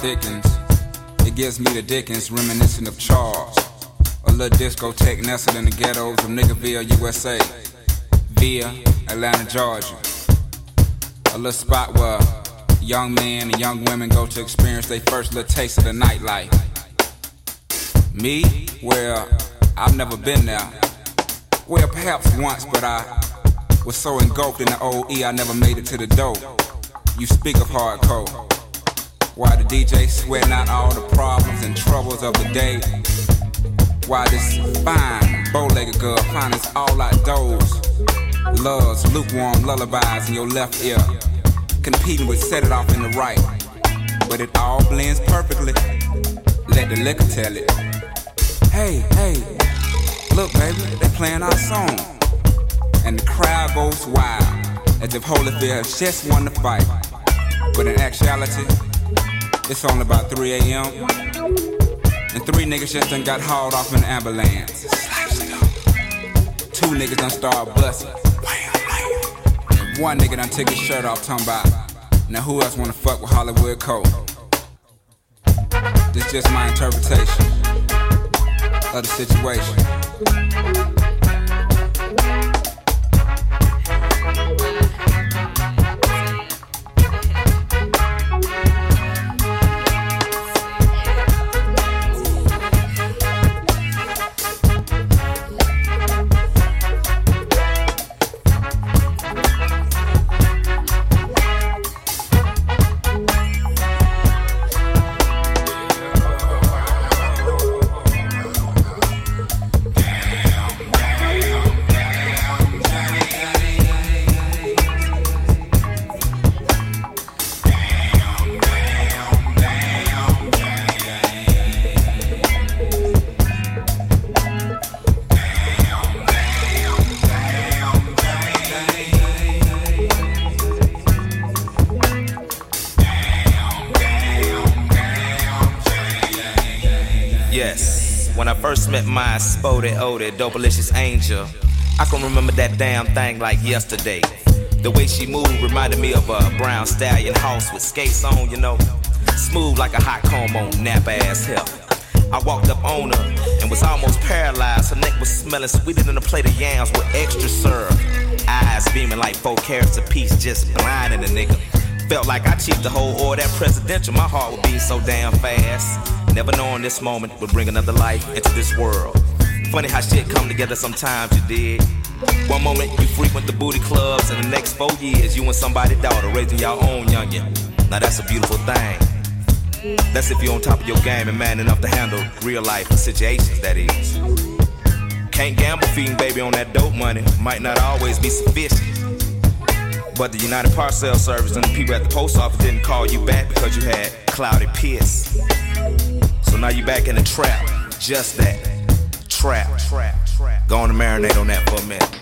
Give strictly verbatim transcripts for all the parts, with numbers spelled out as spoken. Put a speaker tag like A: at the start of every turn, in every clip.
A: thickens. It gives me the Dickens, reminiscent of Charles. A little discotheque nestled in the ghettos of Niggerville, U S A, via Atlanta, Georgia. A little spot where young men and young women go to experience their first little taste of the nightlife. Me? Well, I've never been there. Well, perhaps once, but I was so engulfed in the old E I never made it to the door. You speak of hardcore. Why the D J sweating out all the problems and troubles of the day? Why this fine, bow-legged girl finds all outdoors, loves lukewarm lullabies in your left ear, competing with set it off in the right. But it all blends perfectly. Let the liquor tell it. Hey, hey, look baby, they playing our song. And the crowd goes wild, as if Holyfield has just won the fight. But in actuality, it's only about three a.m. And three niggas just done got hauled off in an ambulance. Two niggas done started busting. And one nigga done took his shirt off talking about, now who else wanna fuck with Hollywood Cole? This just my interpretation of the situation.
B: Met my spotted, oded, dopalicious angel. I can remember that damn thing like yesterday. The way she moved reminded me of a brown stallion horse with skates on, you know. Smooth like a hot comb on nap ass hair. I walked up on her and was almost paralyzed. Her neck was smelling sweeter than a plate of yams with extra syrup. Eyes beaming like four carats apiece, just blinding the nigga. Felt like I cheated the whole order that presidential. My heart would beat so damn fast. Never knowing this moment would bring another life into this world. Funny how shit come together sometimes, you dig. One moment you frequent the booty clubs, and the next four years you and somebody's daughter raising your own youngin'. Now that's a beautiful thing. That's if you're on top of your game and man enough to handle real life situations, that is. Can't gamble feeding baby on that dope money. Might not always be sufficient. But the United Parcel Service and the people at the post office didn't call you back because you had cloudy piss. So now you back in the trap, just that, trap. Go on and marinate on that for a minute.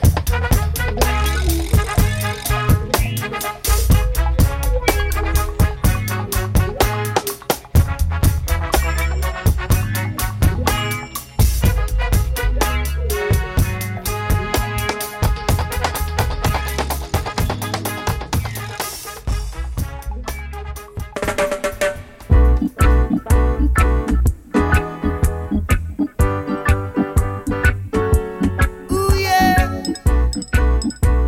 C: Ooh, yeah.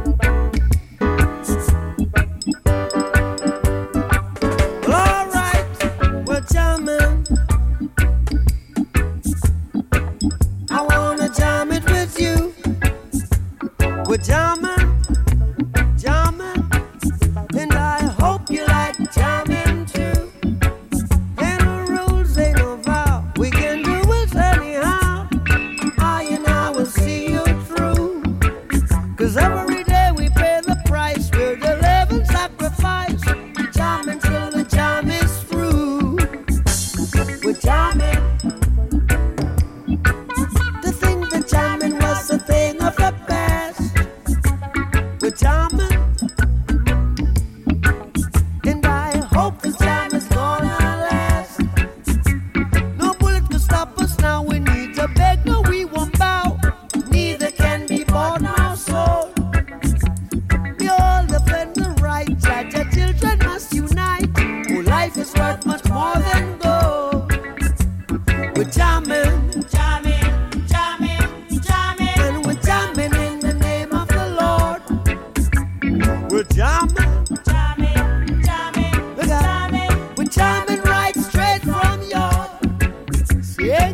C: jamming, jamming, jamming, we're jamming, we're jamming right straight from your yeah.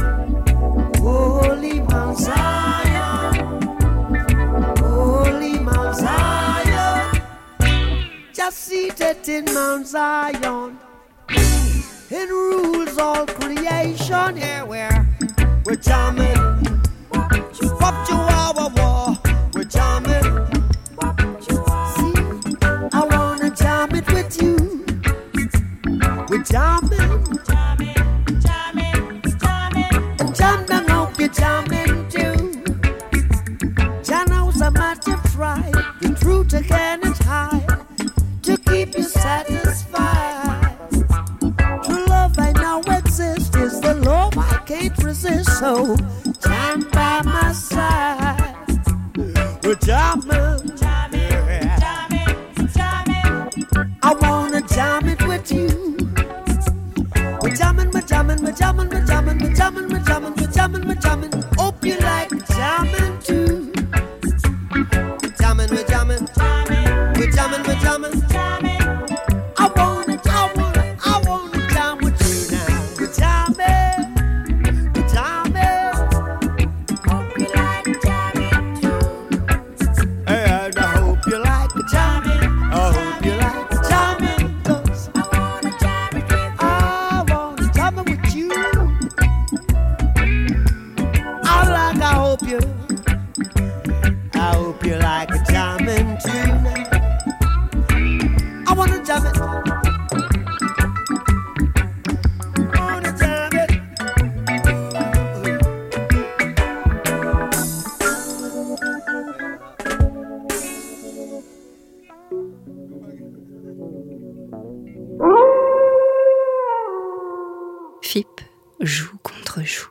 C: Holy Mount Zion, Holy Mount Zion, just seated in Mount Zion, it rules all creation. Yeah, we're we're jamming, wop chihuahua war, we're jamming. See, I wanna jam it with you. We're jamming, jamming, jamming, jamming, and jam down, hope you're jamming too. Jah knows how much you try, the truth again is high, to keep you satisfied. True love I know exists, is the love I can't resist. So jam by my side. We're jamming, jamming, jamming, jamming. I wanna jam it with you. We're jamming, we're jamming, we're jamming, we're jamming, we're jamming, we're jamming, we're jamming, we're jamming. Hope you like jamming too. Jamming, we're jamming, jamming, we're jamming, we're jamming, jamming. I wanna, I wanna, I wanna jam with you now. We're jamming, we're jamming. Hope you like jamming too. And I hope you like jamming. I hope you like jamming, 'cause I wanna jam it with you. I wanna jam it with you. I like, I hope you, I hope you like a jamming too. I wanna jam it. I wanna jam it.
D: F I P joue contre joue.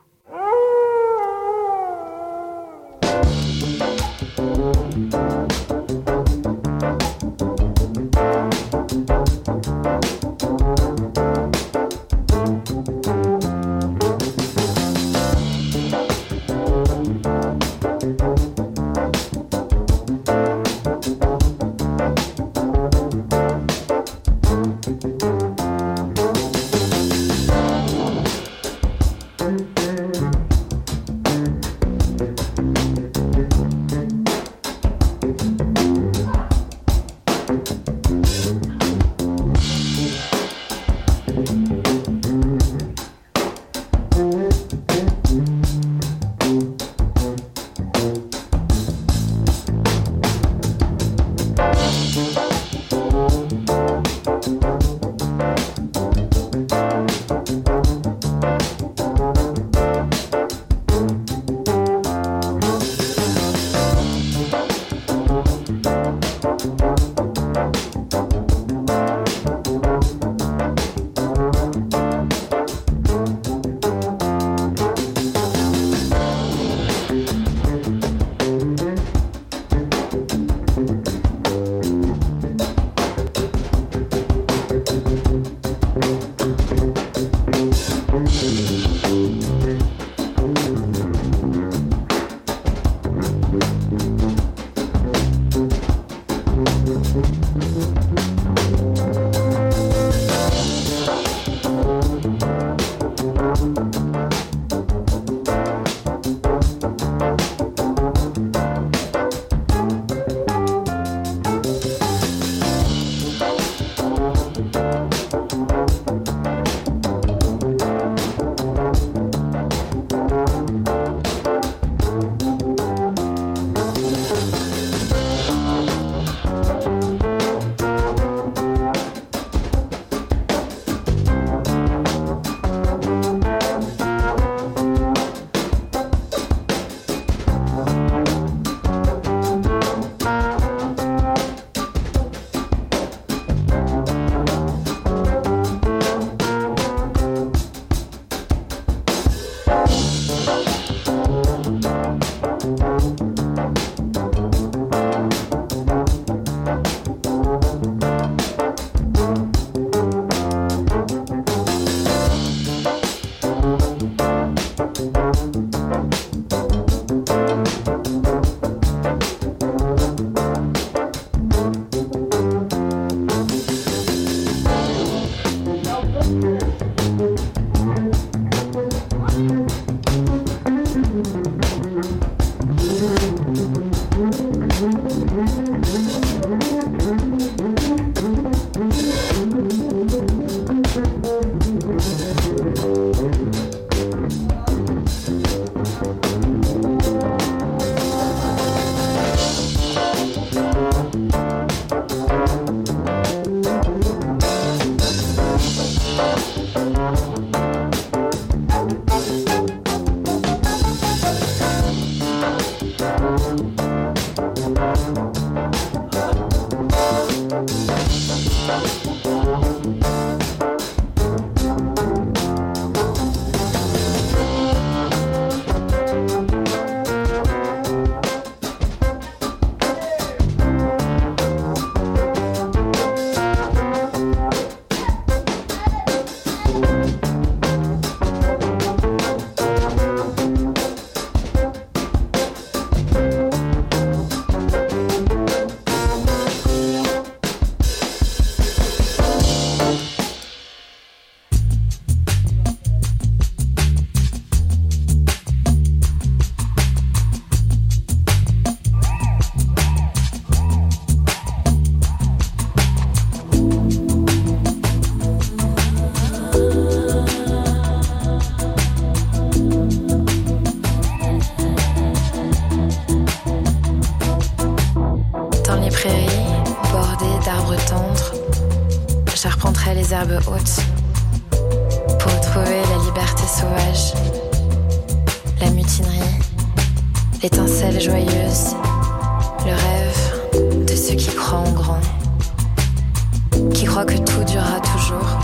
E: d'arbres tendres, j'arpenterai les herbes hautes pour retrouver la liberté sauvage, la mutinerie, l'étincelle joyeuse, le rêve de ceux qui croient en grand, qui croient que tout durera toujours.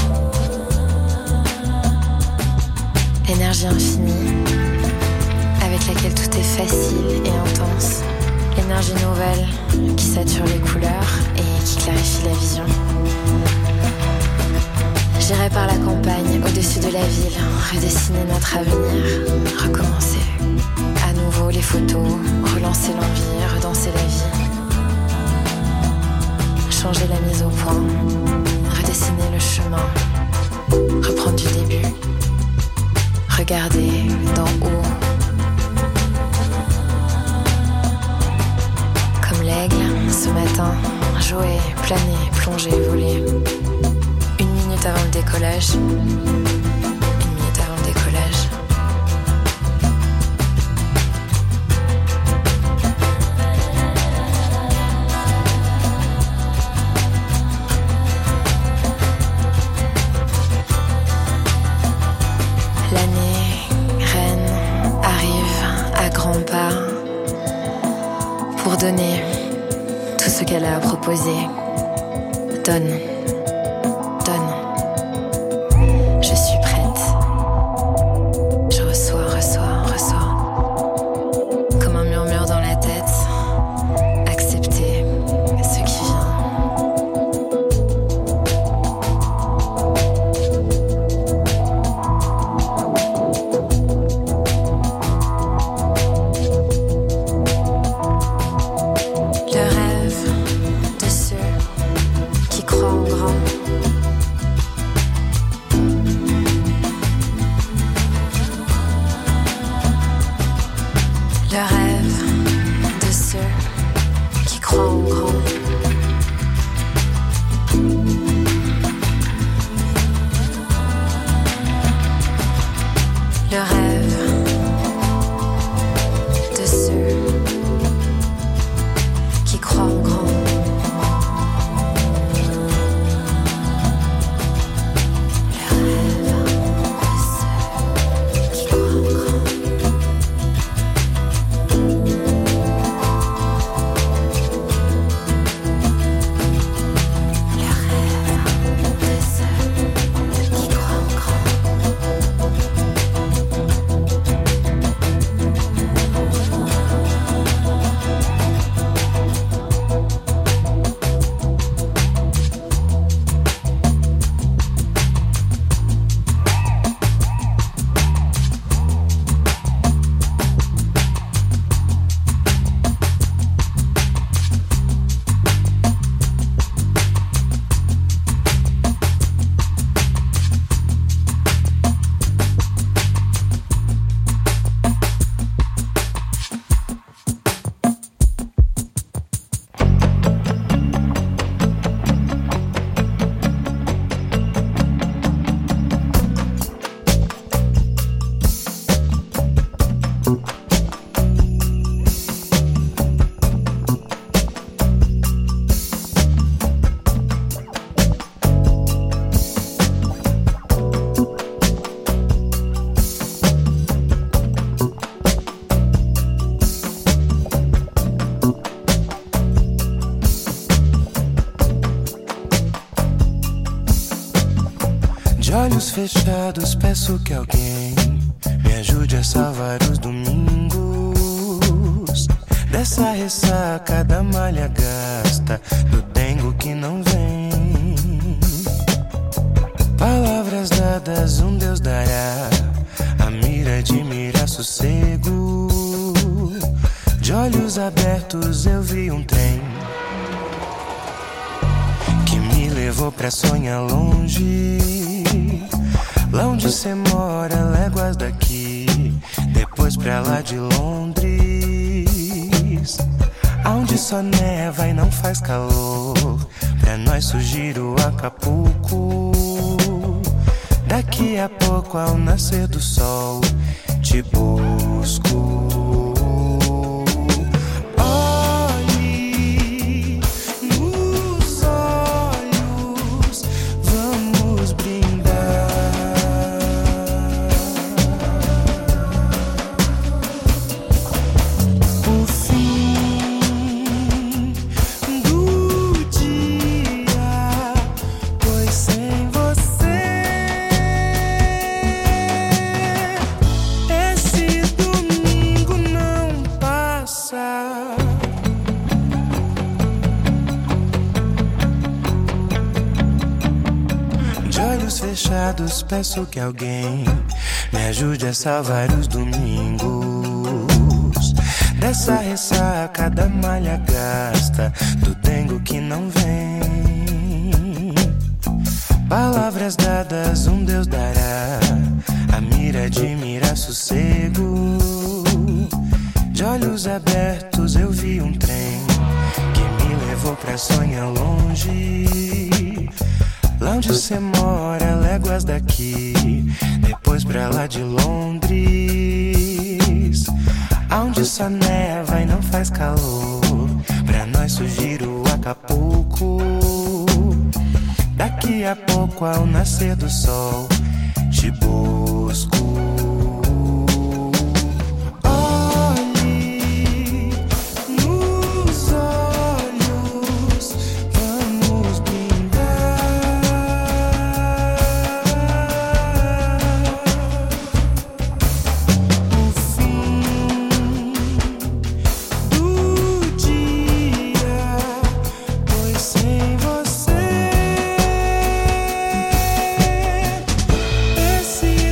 E: L'énergie infinie, avec laquelle tout est facile et intense. L'énergie nouvelle qui sature les couleurs et qui clarifie la vision. J'irai par la campagne, au-dessus de la ville, redessiner notre avenir, recommencer. À nouveau les photos, relancer l'envie, redanser la vie. Changer la mise au point, redessiner le chemin, reprendre du début. Regarder d'en haut. Comme l'aigle, ce matin, jouer, planer, plonger, voler. Une minute avant le décollage. Une minute avant le décollage. L'année reine arrive à grands pas pour donner tout ce qu'elle a à proposer. Donne, donne. Je suis prête. Je reçois, reçois, reçois. Comme un murmure dans la tête. Accepter ce qui vient.
F: Olhos fechados, peço que alguém me ajude a salvar os domingos dessa ressaca da malha gasta, do dengo que não vem. Palavras dadas, um Deus dará a mira de mirar sossego. De olhos abertos eu vi um trem que me levou pra sonhar longe. Lá onde cê mora, léguas daqui, depois pra lá de Londres, aonde só neva e não faz calor, pra nós surgir o Acapulco. Daqui a pouco, ao nascer do sol, te busco. Olhe nos fechados, peço que alguém me ajude a salvar os domingos dessa ressaca da malha gasta, do dengo que não vem. Palavras dadas, um Deus dará, a mira admira sossego. De olhos abertos eu vi um trem que me levou pra sonhar longe. Lá onde cê mora, léguas daqui, depois pra lá de Londres, aonde só neva e não faz calor, pra nós surgir o Acapulco. Daqui a pouco ao nascer do sol te busco.
C: See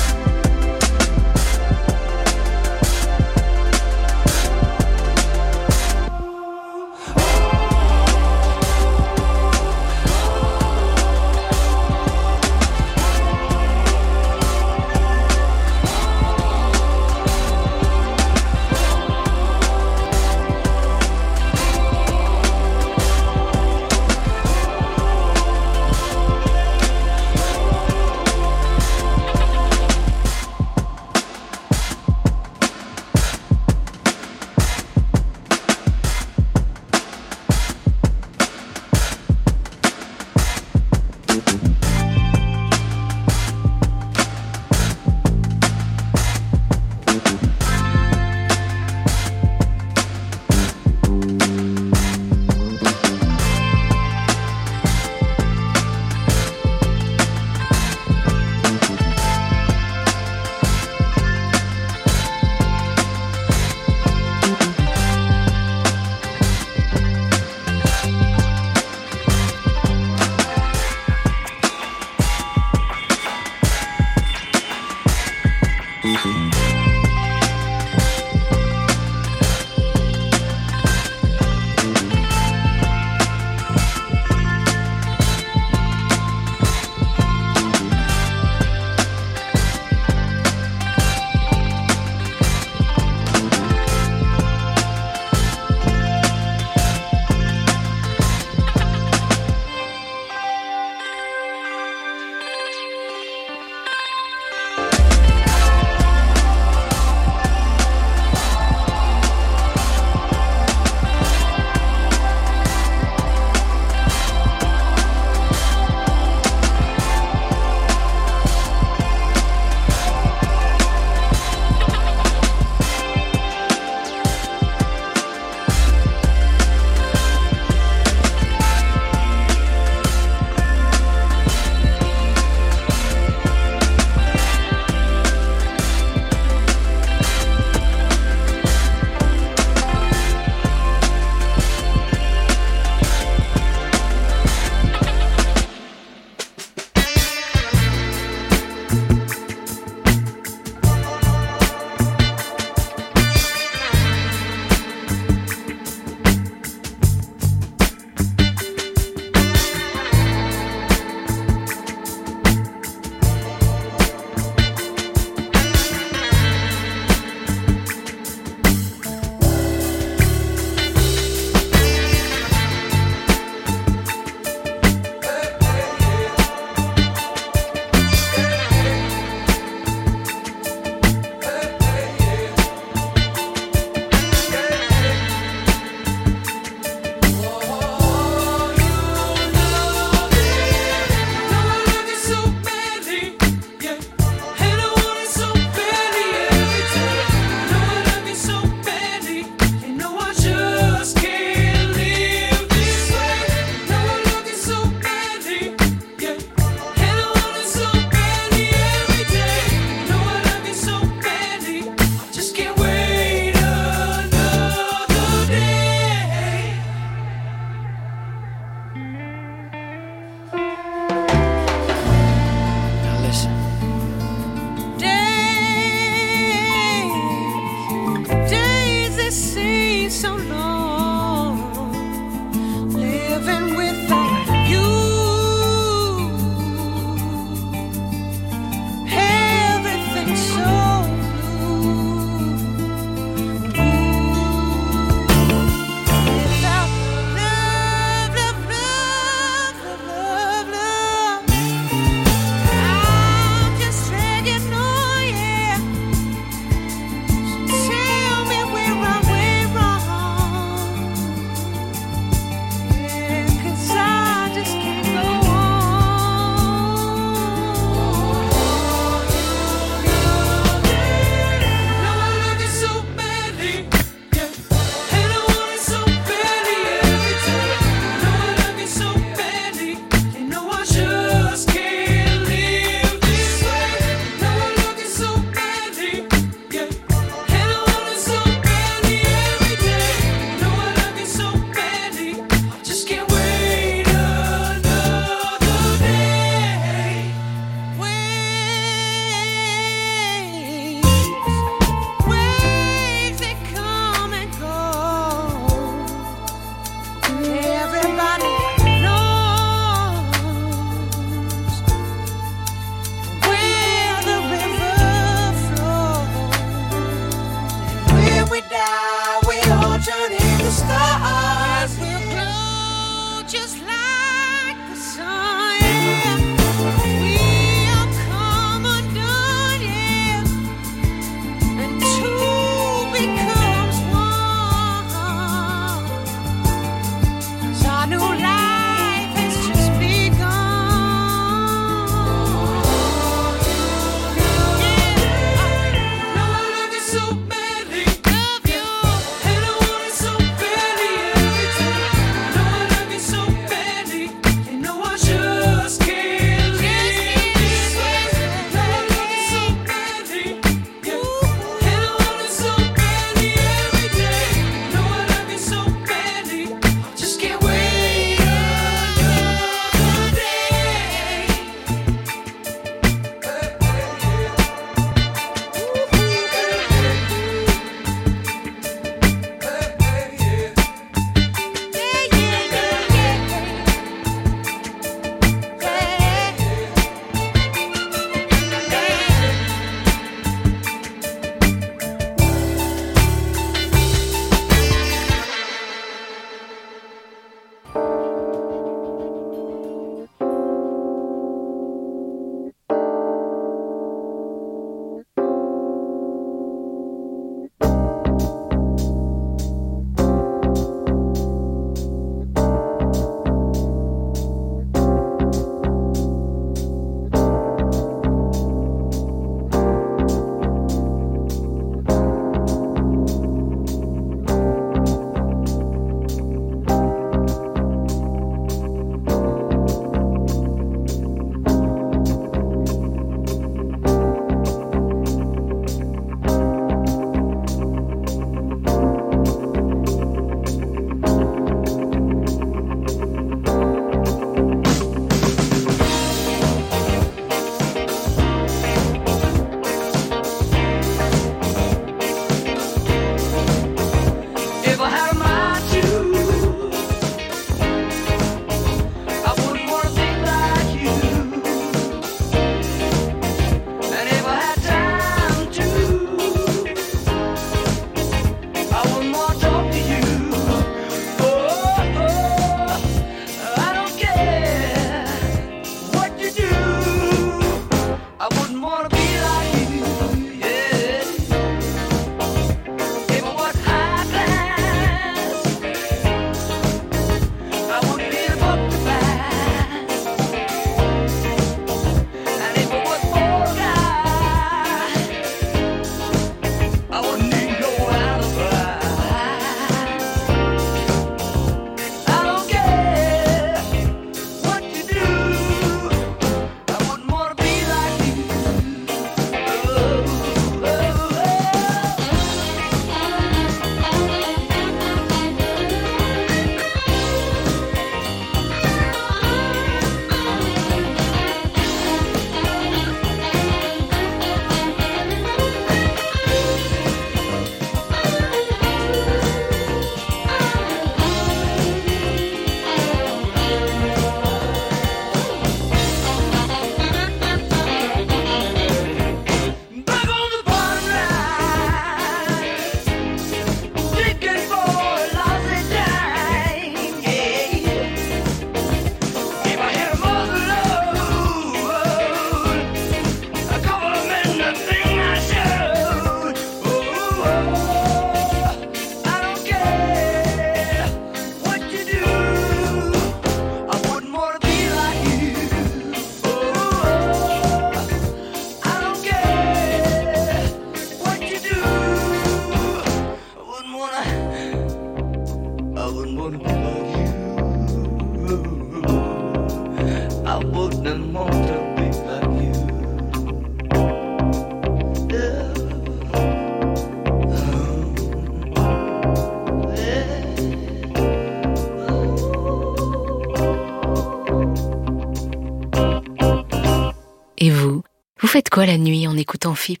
D: Et vous, vous faites quoi la nuit en écoutant F I P ?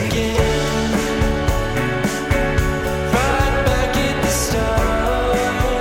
F: Right back at the start.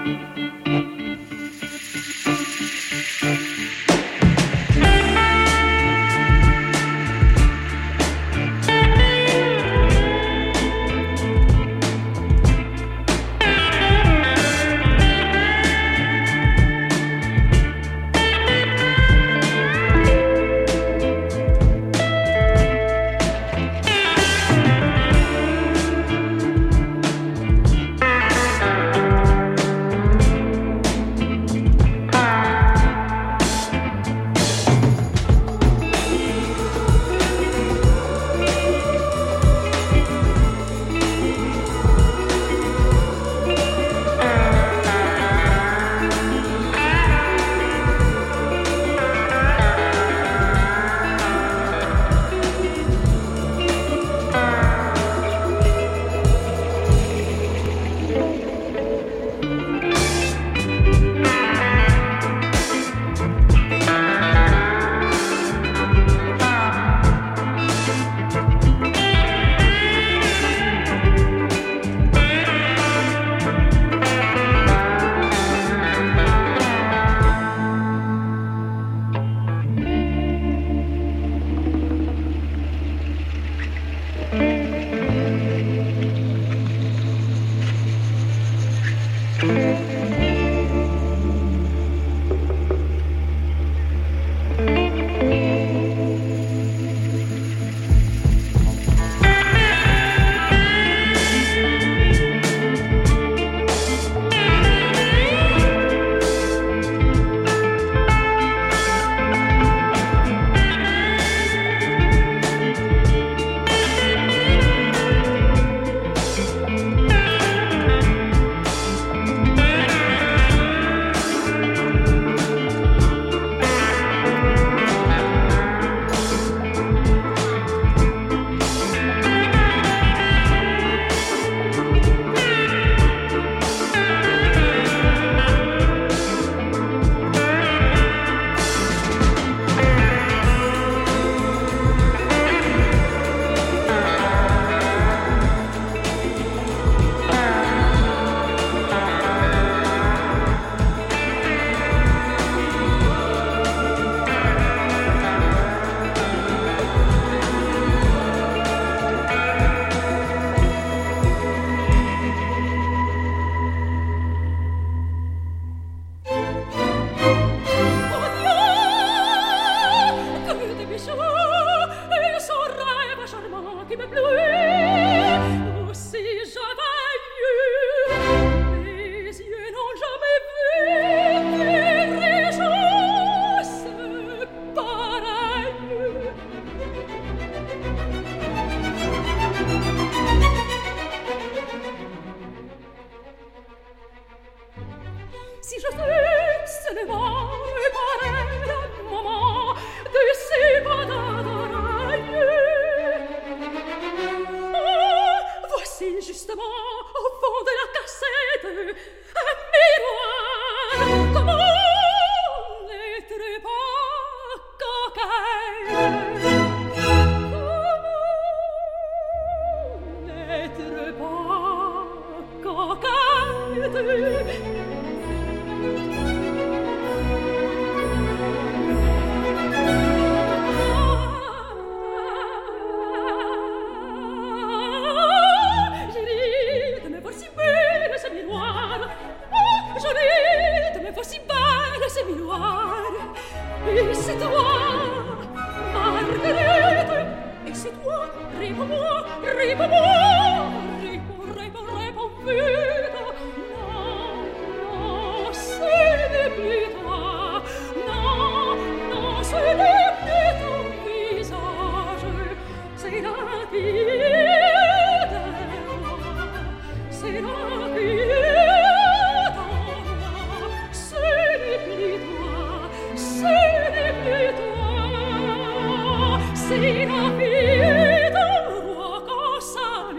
G: C'est la vie d'un roi, quand ça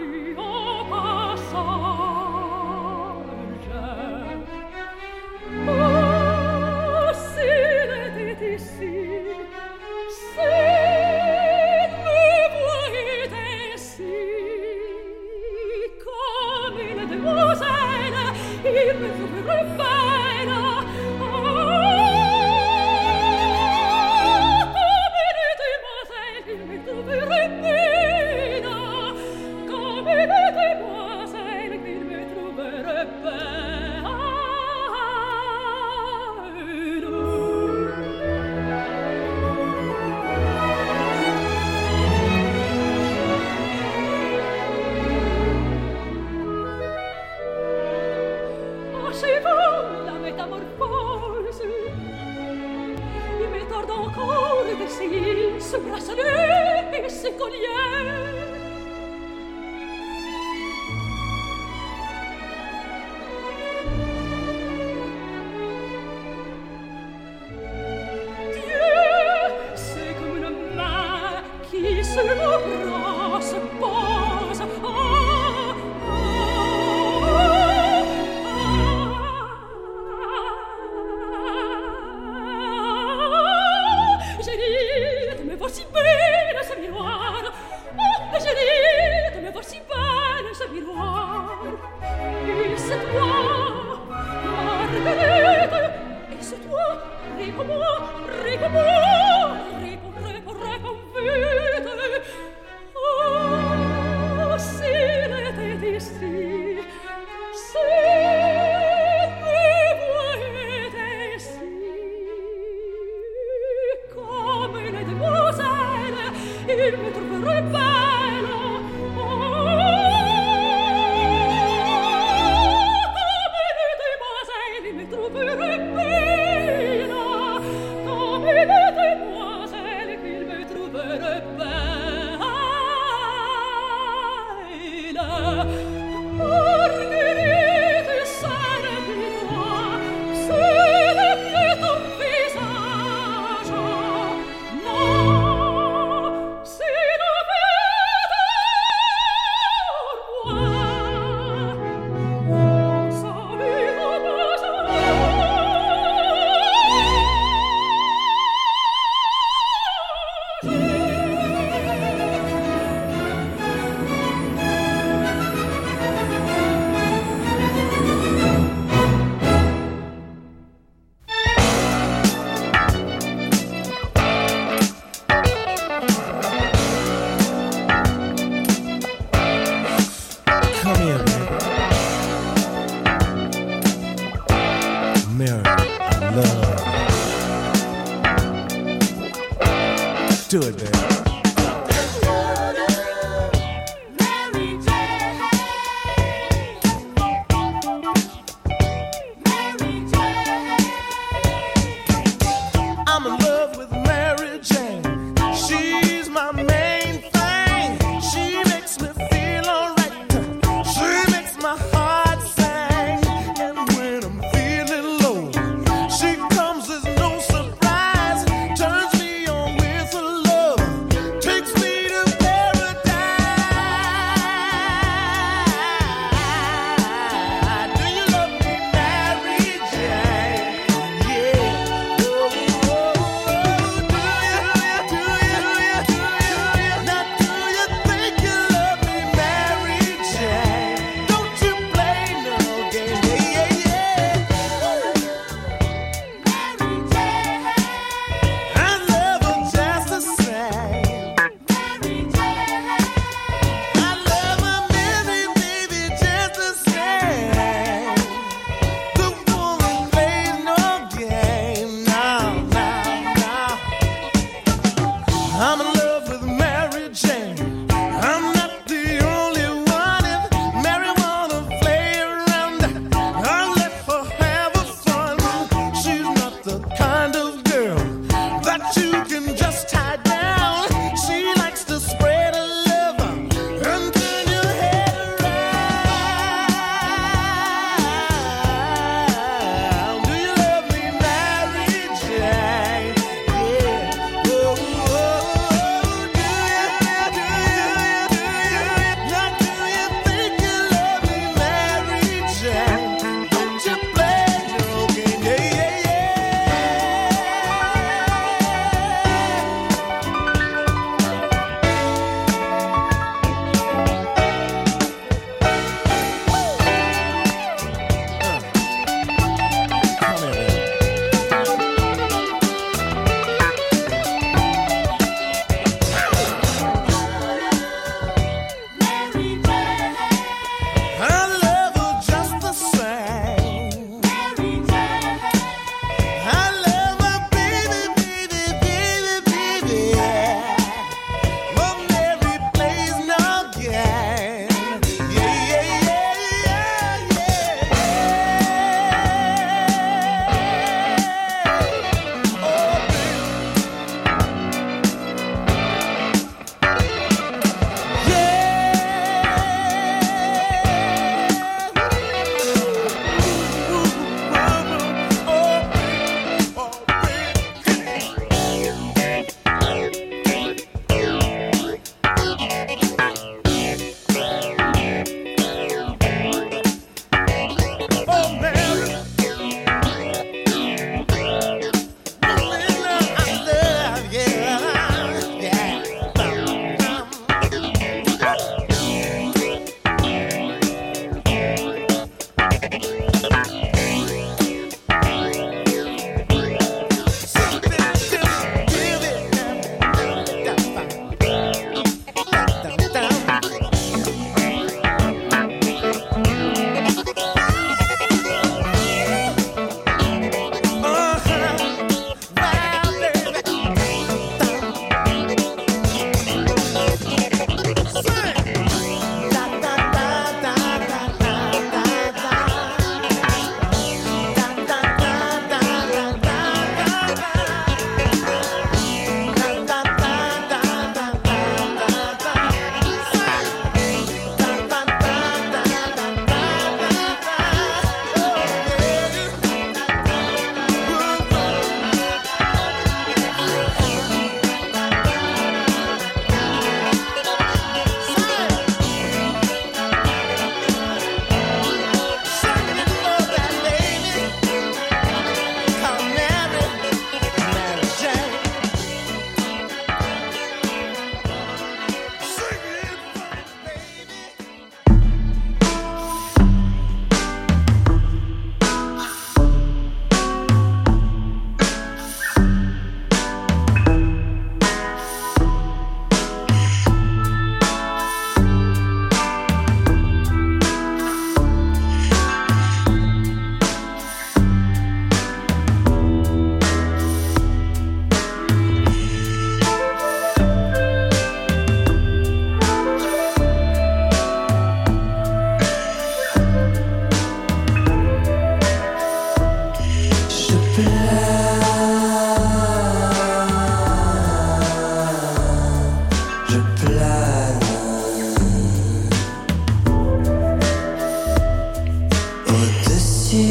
G: Do it, baby.
F: She comes as no surprise, turns me on with her love.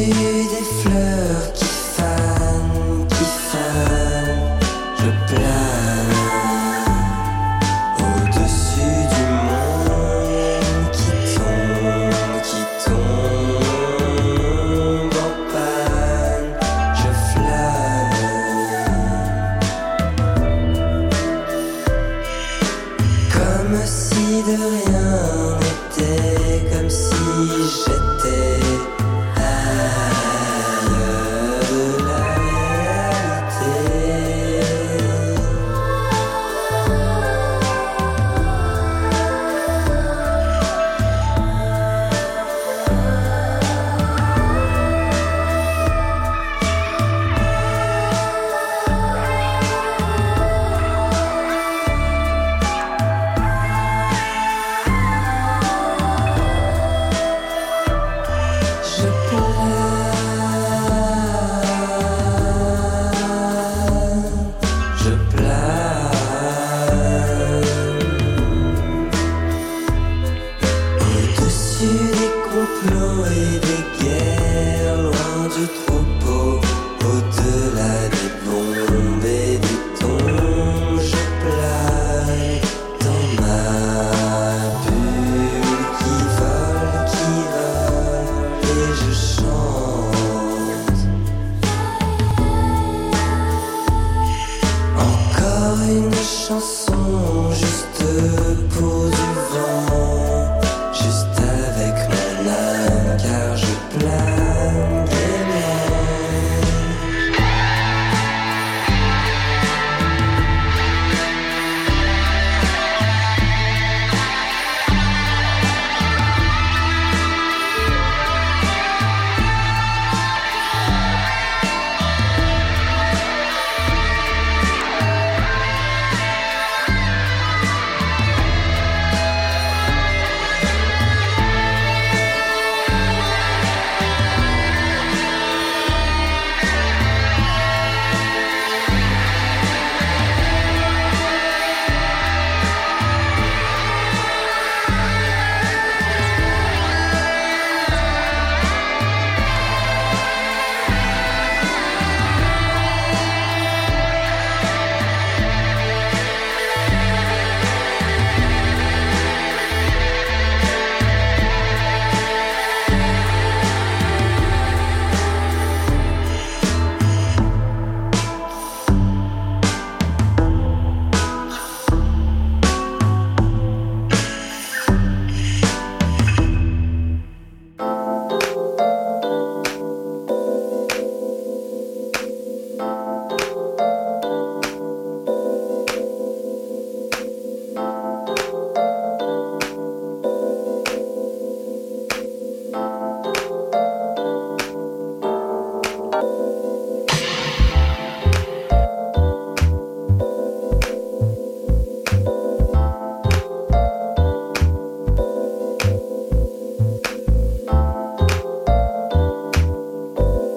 C: des fleurs qui fanent, qui fanent, je plane au-dessus du monde qui tombe, qui tombe en panne, je flâne comme si de rien n'était, comme si j'étais chanson.